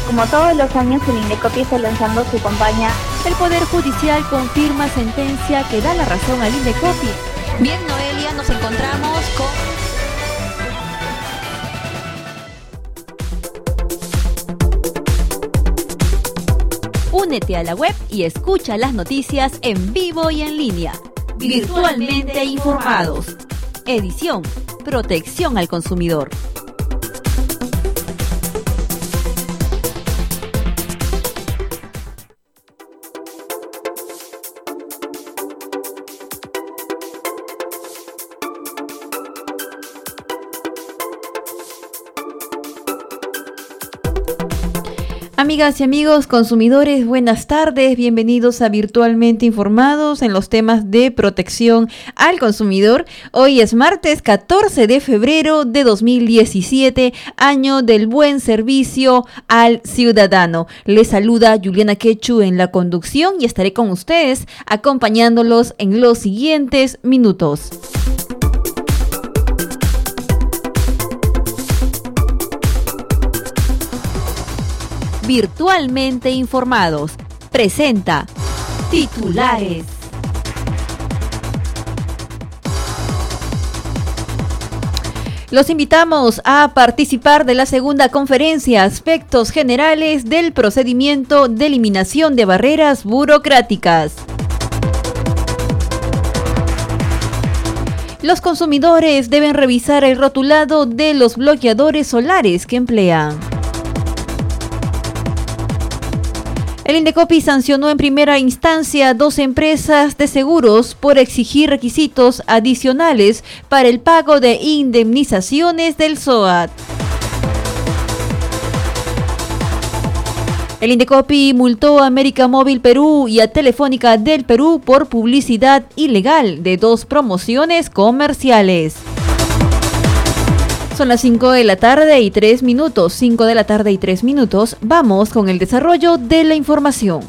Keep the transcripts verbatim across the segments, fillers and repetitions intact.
Como todos los años, el Indecopi está lanzando su campaña. El Poder Judicial confirma sentencia que da la razón al Indecopi. Bien, Noelia, nos encontramos con... Únete a la web y escucha las noticias en vivo y en línea. Virtualmente informados. Edición: Protección al consumidor. Amigas y amigos consumidores, buenas tardes, bienvenidos a Virtualmente Informados en los temas de protección al consumidor. Hoy es martes catorce de febrero de dos mil diecisiete, año del buen servicio al ciudadano. Les saluda Juliana Quechu en la conducción y estaré con ustedes acompañándolos en los siguientes minutos. Virtualmente Informados presenta titulares. Los invitamos a participar de la segunda conferencia Aspectos Generales del Procedimiento de Eliminación de Barreras Burocráticas. Los consumidores deben revisar el rotulado de los bloqueadores solares que emplean. El Indecopi sancionó en primera instancia a dos empresas de seguros por exigir requisitos adicionales para el pago de indemnizaciones del S O A T. El Indecopi multó a América Móvil Perú y a Telefónica del Perú por publicidad ilegal de dos promociones comerciales. Son las cinco de la tarde y tres minutos, cinco de la tarde y tres minutos. Vamos con el desarrollo de la información.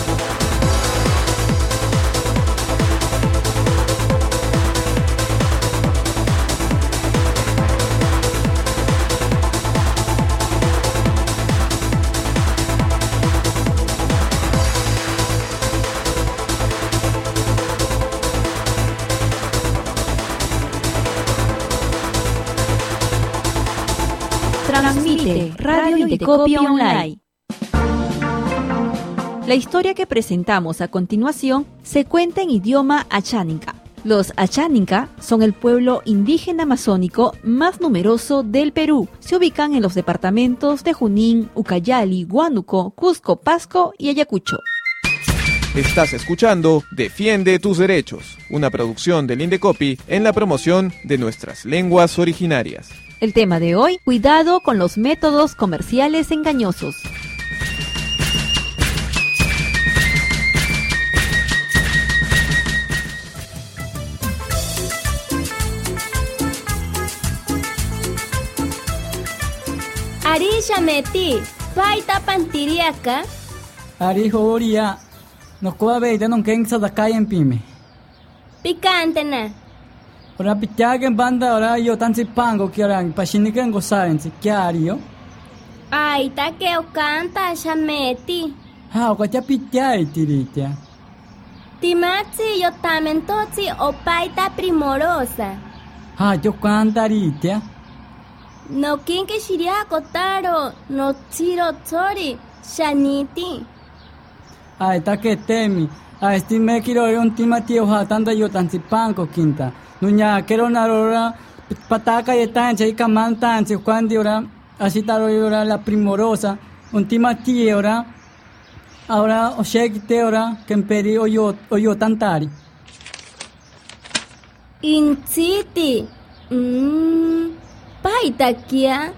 Transmite Radio Indecopi Online. La historia que presentamos a continuación se cuenta en idioma acháninca. Los acháninca son el pueblo indígena amazónico más numeroso del Perú. Se ubican en los departamentos de Junín, Ucayali, Huánuco, Cusco, Pasco y Ayacucho. Estás escuchando Defiende tus derechos, una producción del Indecopi en la promoción de nuestras lenguas originarias. El tema de hoy: cuidado con los métodos comerciales engañosos. Arisha meti, paita pantiriaka. Arijo oria, no coabe de non kensa da calle en pime. Picante na. Ora pitiagen banda ora yo tan si pango que ora pashiniken go saben si chiario. Ai ta que o canta chameti. Ha o kacha pitiai tiritia. Timatsi yo tamentotsi o paita primorosa. Ha yo cantaritia. No kinke shiria kotaro no tsiro tsori shaniti. Ai ta que temi. A este me quiero un timati o tanda yo tan si pango quinta. Nunya quiero na ora pataka y tan chay kaman tan si cuando ora así taro ora la primorosa un timati ora ahora o shekite ora que emperi o yo o yo tantari. Inciti. Mm. Paita kia.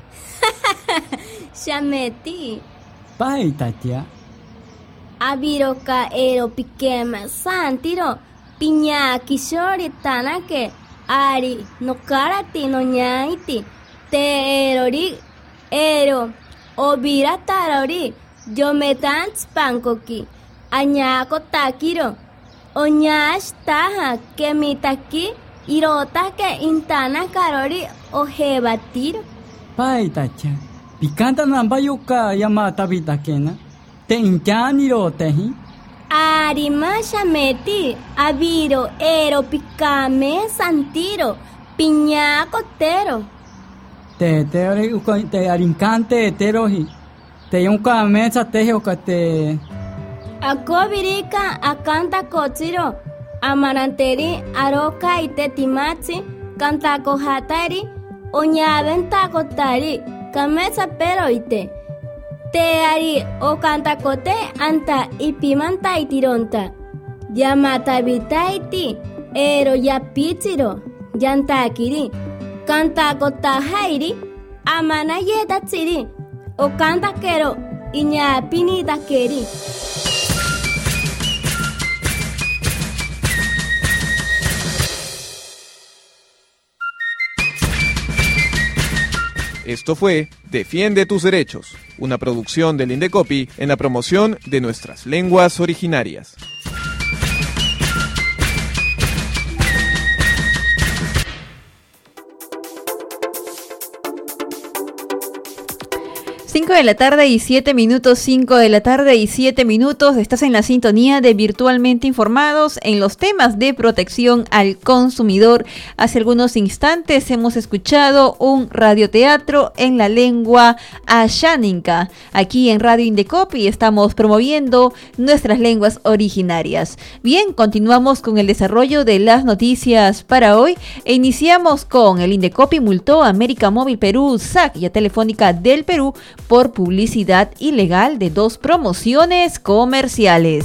Shameti. Paita tia. Abiroka ero pikema santiro piña kishori tanake ari no karati no ñaiti te erori ero obira tarori yo metans pankoki añako takiro oñash taja que mitaki irota que intana karori ojebatiro. Paita tia. Picanta nambayuka yamata vitakena. Te incaniro tehi. Arimasha meti, aviro, ero, picame, santiro, piña, cotero. Te te te arincante terohi. Te yunka mesa tejoka te. Akobirika, akanta cochiro, amaranteri, aroka y tetimachi, canta cojatari, oñaventa cotari, camesa pero ite. Te ari o canta cote anta y pimanta y tironta. Yamata vitaiti, ero ya pichiro, yanta akiri, canta cota jairi, amana yeta chiri, o canta quero, iña pinita queri. Esto fue Defiende tus derechos, una producción del Indecopi en la promoción de nuestras lenguas originarias. cinco de la tarde y siete minutos, cinco de la tarde y siete minutos. Estás en la sintonía de Virtualmente Informados en los temas de protección al consumidor. Hace algunos instantes hemos escuchado un radioteatro en la lengua Ashaninka. Aquí en Radio Indecopi estamos promoviendo nuestras lenguas originarias. Bien, continuamos con el desarrollo de las noticias para hoy e iniciamos con el Indecopi multó a América Móvil Perú, S A C y a Telefónica del Perú por publicidad ilegal de dos promociones comerciales.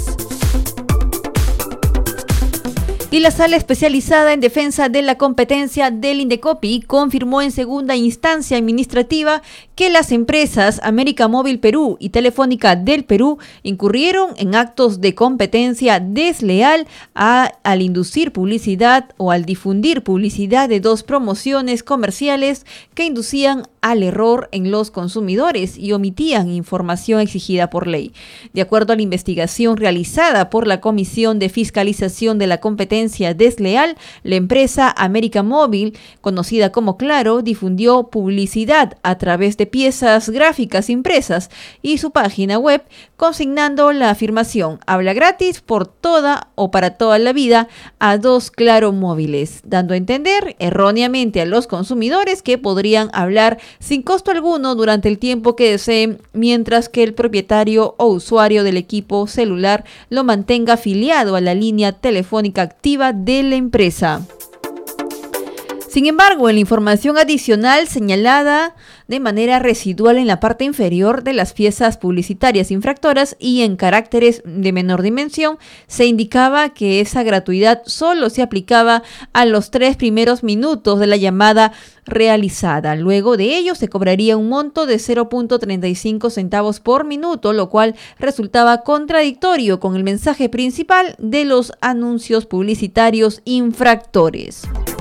Y la Sala Especializada en Defensa de la Competencia del Indecopi confirmó en segunda instancia administrativa que las empresas América Móvil Perú y Telefónica del Perú incurrieron en actos de competencia desleal a, al inducir publicidad o al difundir publicidad de dos promociones comerciales que inducían al error en los consumidores y omitían información exigida por ley. De acuerdo a la investigación realizada por la Comisión de Fiscalización de la Competencia Desleal, la empresa América Móvil, conocida como Claro, difundió publicidad a través de piezas gráficas impresas y su página web, consignando la afirmación "habla gratis por toda o para toda la vida" a dos Claro móviles, dando a entender erróneamente a los consumidores que podrían hablar sin costo alguno durante el tiempo que deseen, mientras que el propietario o usuario del equipo celular lo mantenga afiliado a la línea telefónica activa de la empresa. Sin embargo, en la información adicional señalada de manera residual en la parte inferior de las piezas publicitarias infractoras y en caracteres de menor dimensión, se indicaba que esa gratuidad solo se aplicaba a los tres primeros minutos de la llamada realizada. Luego de ello se cobraría un monto de cero punto treinta y cinco centavos por minuto, lo cual resultaba contradictorio con el mensaje principal de los anuncios publicitarios infractores.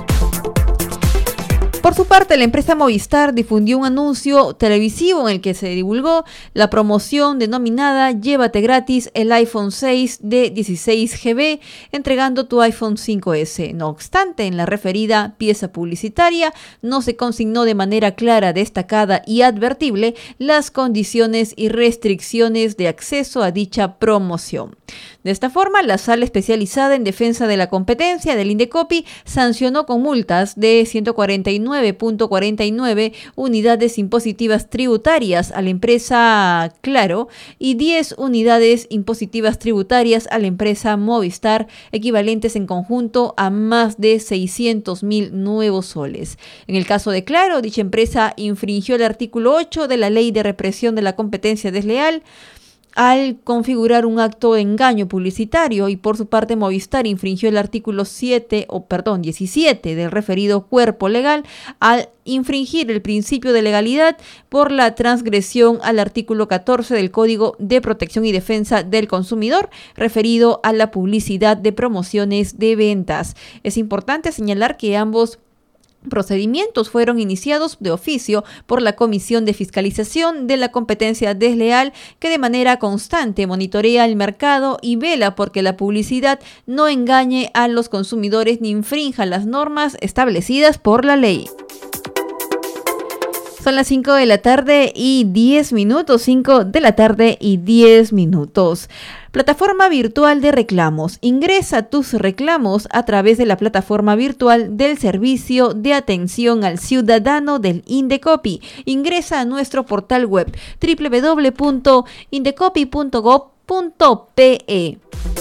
Por su parte, la empresa Movistar difundió un anuncio televisivo en el que se divulgó la promoción denominada "Llévate gratis el iPhone seis de dieciséis gigabytes entregando tu iPhone cinco ese". No obstante, en la referida pieza publicitaria no se consignó de manera clara, destacada y advertible las condiciones y restricciones de acceso a dicha promoción. De esta forma, la Sala Especializada en Defensa de la Competencia del Indecopi sancionó con multas de ciento cuarenta y nueve punto cuarenta y nueve unidades impositivas tributarias a la empresa Claro y diez unidades impositivas tributarias a la empresa Movistar, equivalentes en conjunto a más de seiscientos mil nuevos soles. En el caso de Claro, dicha empresa infringió el artículo ocho de la Ley de Represión de la Competencia Desleal al configurar un acto de engaño publicitario, y por su parte Movistar infringió el artículo siete o perdón diecisiete del referido cuerpo legal al infringir el principio de legalidad por la transgresión al artículo catorce del Código de Protección y Defensa del Consumidor referido a la publicidad de promociones de ventas. Es importante señalar que ambos procedimientos fueron iniciados de oficio por la Comisión de Fiscalización de la Competencia Desleal, que de manera constante monitorea el mercado y vela porque la publicidad no engañe a los consumidores ni infrinja las normas establecidas por la ley. Son las cinco de la tarde y diez minutos, cinco de la tarde y diez minutos. Plataforma virtual de reclamos. Ingresa tus reclamos a través de la plataforma virtual del Servicio de Atención al Ciudadano del Indecopi. Ingresa a nuestro portal web doble u doble u doble u punto indecopi punto gob punto pe.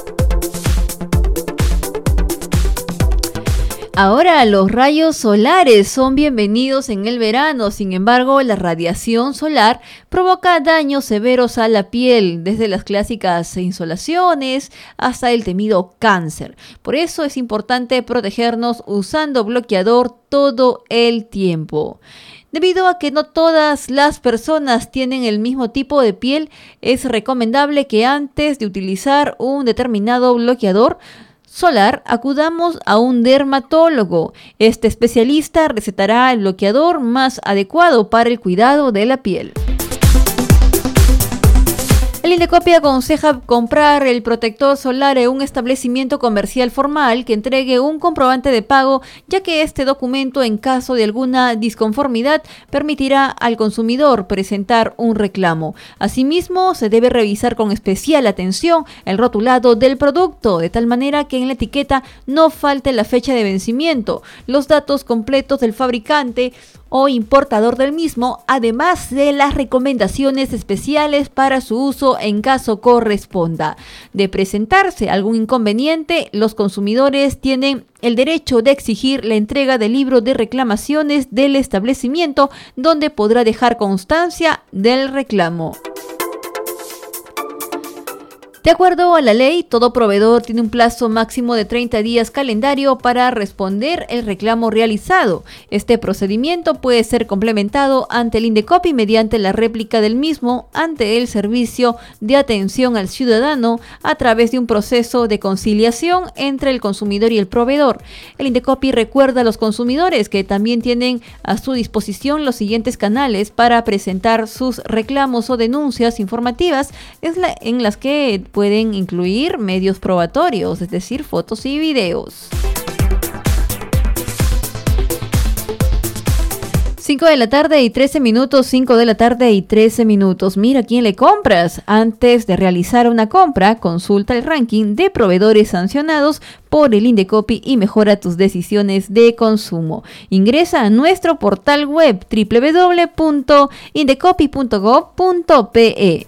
Ahora los rayos solares son bienvenidos en el verano, sin embargo la radiación solar provoca daños severos a la piel, desde las clásicas insolaciones hasta el temido cáncer. Por eso es importante protegernos usando bloqueador todo el tiempo. Debido a que no todas las personas tienen el mismo tipo de piel, es recomendable que antes de utilizar un determinado bloqueador solar, acudamos a un dermatólogo. Este especialista recetará el bloqueador más adecuado para el cuidado de la piel. El Indecopi aconseja comprar el protector solar en un establecimiento comercial formal que entregue un comprobante de pago, ya que este documento, en caso de alguna disconformidad, permitirá al consumidor presentar un reclamo. Asimismo, se debe revisar con especial atención el rotulado del producto, de tal manera que en la etiqueta no falte la fecha de vencimiento, los datos completos del fabricante o importador del mismo, además de las recomendaciones especiales para su uso en caso corresponda. De presentarse algún inconveniente, los consumidores tienen el derecho de exigir la entrega del libro de reclamaciones del establecimiento, donde podrá dejar constancia del reclamo. De acuerdo a la ley, todo proveedor tiene un plazo máximo de treinta días calendario para responder el reclamo realizado. Este procedimiento puede ser complementado ante el Indecopi mediante la réplica del mismo ante el Servicio de Atención al Ciudadano a través de un proceso de conciliación entre el consumidor y el proveedor. El Indecopi recuerda a los consumidores que también tienen a su disposición los siguientes canales para presentar sus reclamos o denuncias informativas, en las que pueden incluir medios probatorios, es decir, fotos y videos. cinco de la tarde y trece minutos, cinco de la tarde y trece minutos. Mira a quién le compras. Antes de realizar una compra, consulta el ranking de proveedores sancionados por el Indecopi y mejora tus decisiones de consumo. Ingresa a nuestro portal web doble u doble u doble u punto indecopi punto gob punto pe.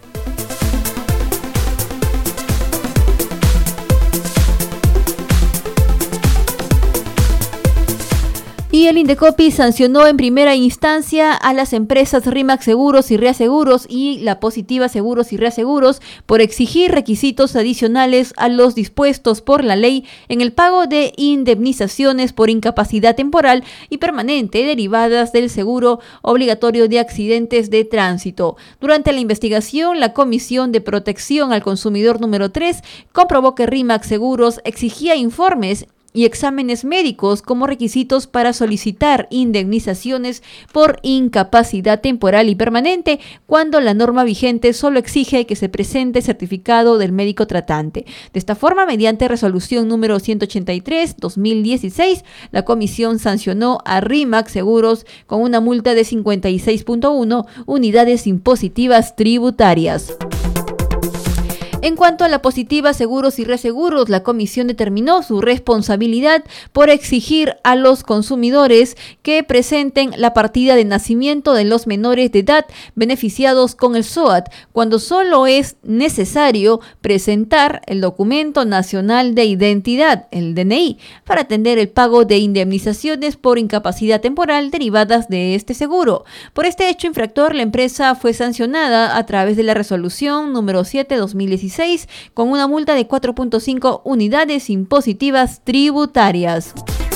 Y el Indecopi sancionó en primera instancia a las empresas RIMAX Seguros y Reaseguros y La Positiva Seguros y Reaseguros por exigir requisitos adicionales a los dispuestos por la ley en el pago de indemnizaciones por incapacidad temporal y permanente derivadas del seguro obligatorio de accidentes de tránsito. Durante la investigación, la Comisión de Protección al Consumidor número tres comprobó que RIMAX Seguros exigía informes y exámenes médicos como requisitos para solicitar indemnizaciones por incapacidad temporal y permanente, cuando la norma vigente solo exige que se presente certificado del médico tratante. De esta forma, mediante resolución número ciento ochenta y tres barra dos mil dieciséis, la comisión sancionó a RIMAX Seguros con una multa de cincuenta y seis punto uno unidades impositivas tributarias. En cuanto a La Positiva Seguros y Reaseguros, la comisión determinó su responsabilidad por exigir a los consumidores que presenten la partida de nacimiento de los menores de edad beneficiados con el SOAT, cuando solo es necesario presentar el documento nacional de identidad, el D N I, para atender el pago de indemnizaciones por incapacidad temporal derivadas de este seguro. Por este hecho infractor, la empresa fue sancionada a través de la resolución número siete barra dos mil dieciséis con una multa de cuatro punto cinco unidades impositivas tributarias.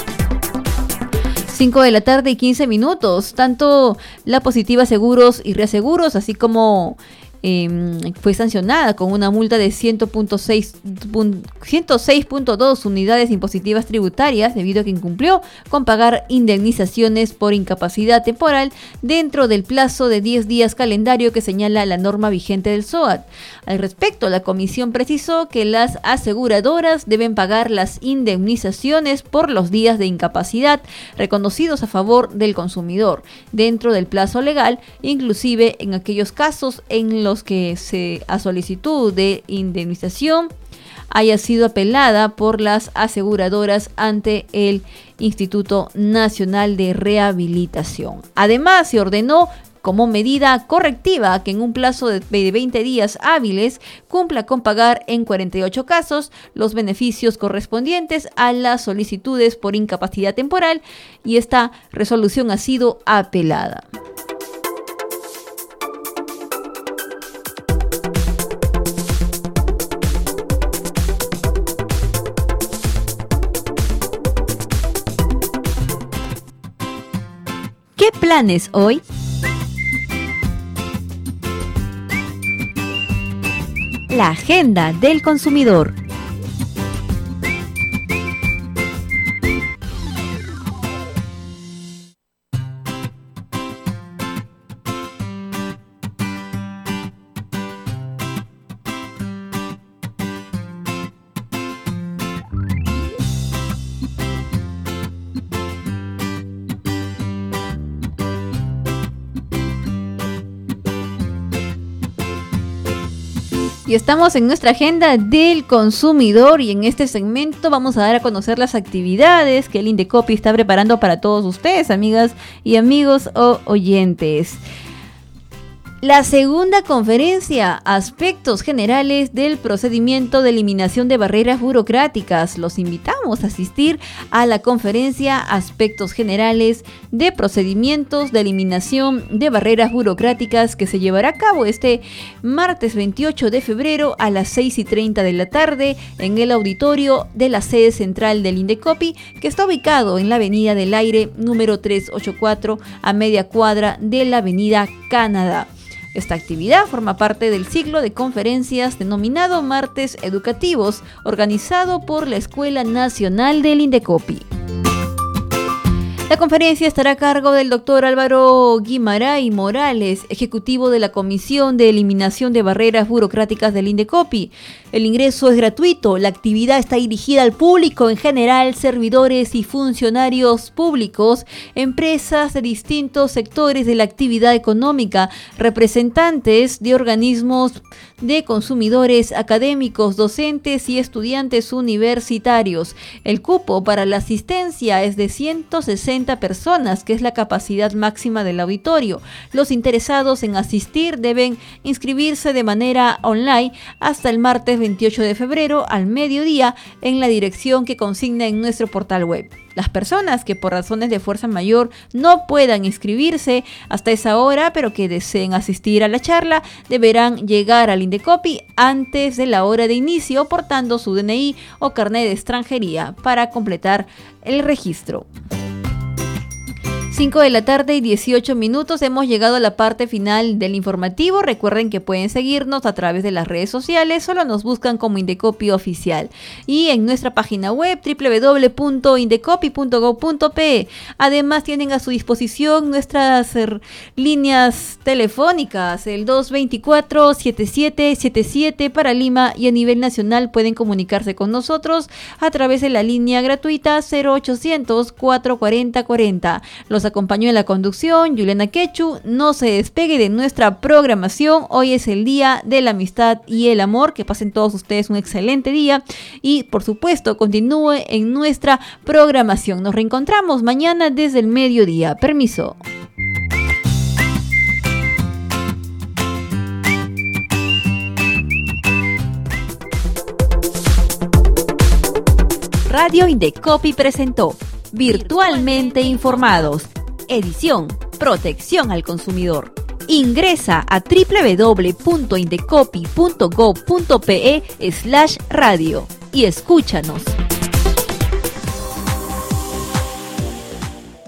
cinco de la tarde y quince minutos. Tanto La Positiva Seguros y Reaseguros, así como eh, fue sancionada con una multa de ciento seis punto dos unidades impositivas tributarias debido a que incumplió con pagar indemnizaciones por incapacidad temporal dentro del plazo de diez días calendario que señala la norma vigente del S O A T. Al respecto, la comisión precisó que las aseguradoras deben pagar las indemnizaciones por los días de incapacidad reconocidos a favor del consumidor dentro del plazo legal, inclusive en aquellos casos en los que se a solicitud de indemnización haya sido apelada por las aseguradoras ante el Instituto Nacional de Rehabilitación. Además, se ordenó como medida correctiva que en un plazo de veinte días hábiles cumpla con pagar en cuarenta y ocho casos los beneficios correspondientes a las solicitudes por incapacidad temporal, y esta resolución ha sido apelada. ¿Qué planes hoy? La agenda del consumidor. Y estamos en nuestra agenda del consumidor, y en este segmento vamos a dar a conocer las actividades que el Indecopi está preparando para todos ustedes, amigas y amigos o oyentes. La segunda conferencia, Aspectos Generales del Procedimiento de Eliminación de Barreras Burocráticas. Los invitamos a asistir a la conferencia Aspectos Generales de Procedimientos de Eliminación de Barreras Burocráticas, que se llevará a cabo este martes veintiocho de febrero a las seis y treinta de la tarde en el auditorio de la sede central del Indecopi, que está ubicado en la Avenida del Aire número trescientos ochenta y cuatro, a media cuadra de la Avenida Canadá. Esta actividad forma parte del ciclo de conferencias denominado Martes Educativos, organizado por la Escuela Nacional del Indecopi. La conferencia estará a cargo del doctor Álvaro Guimaray Morales, ejecutivo de la Comisión de Eliminación de Barreras Burocráticas del Indecopi. El ingreso es gratuito. La actividad está dirigida al público en general, servidores y funcionarios públicos, empresas de distintos sectores de la actividad económica, representantes de organismos de consumidores, académicos, docentes y estudiantes universitarios. El cupo para la asistencia es de ciento sesenta personas, que es la capacidad máxima del auditorio. Los interesados en asistir deben inscribirse de manera online hasta el martes veintiocho de febrero al mediodía en la dirección que consigna en nuestro portal web. Las personas que por razones de fuerza mayor no puedan inscribirse hasta esa hora, pero que deseen asistir a la charla, deberán llegar al Indecopi antes de la hora de inicio portando su D N I o carnet de extranjería para completar el registro. cinco de la tarde y dieciocho minutos, hemos llegado a la parte final del informativo. Recuerden que pueden seguirnos a través de las redes sociales, solo nos buscan como Indecopi Oficial, y en nuestra página web doble u doble u doble u punto indecopi punto gob punto pe. Además tienen a su disposición nuestras er, líneas telefónicas, el dos dos cuatro, siete siete siete siete para Lima, y a nivel nacional pueden comunicarse con nosotros a través de la línea gratuita cero ochocientos, cuatrocientos cuarenta, cuarenta. Los acompañó en la conducción Juliana Quechu. No se despegue de nuestra programación. Hoy es el Día de la Amistad y el Amor. Que pasen todos ustedes un excelente día y, por supuesto, continúe en nuestra programación. Nos reencontramos mañana desde el mediodía. Permiso. Radio Indecopi presentó Virtualmente Informados. Edición, protección al consumidor. Ingresa a doble u doble u doble u punto indecopi punto gob punto pe slash radio y escúchanos.